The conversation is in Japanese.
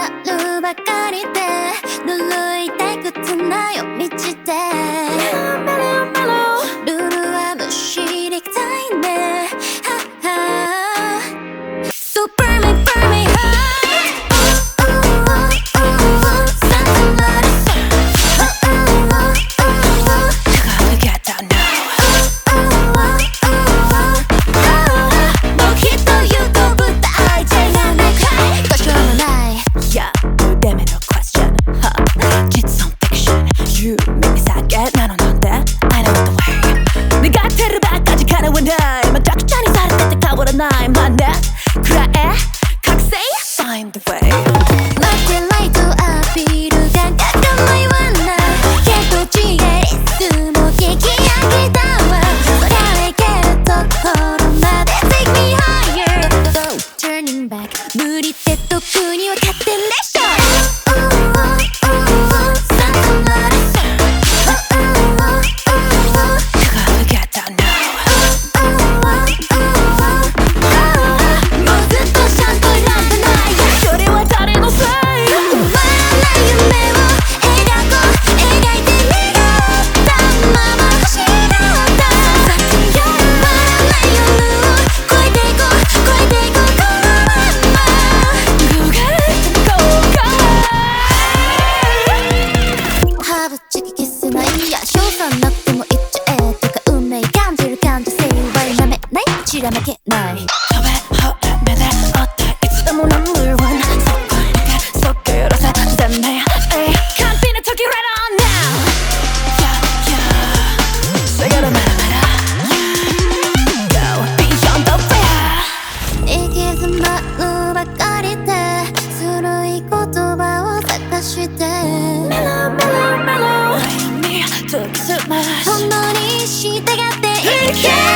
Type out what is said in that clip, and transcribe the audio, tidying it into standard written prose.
るばかりで呪いたい靴な夜道でルールはむしりたいねSuper me, burn meなんでくらえ覚醒 Find the way マックライトアピールがかも言わないけど違いリスも聞き上げたわそりゃいけるところまで Take me higher Turning back 無理って特に分かってんでしょ知ら負けない飛べほら目で追っていつでもナンバーワンそこにけそっけらせてね完璧な時 right on now Yeah yeah さよならまら Go beyond the fear 行き詰まるばかりでずるい言葉を探してメロメロメロ Wait me to kiss my そのに従っていけ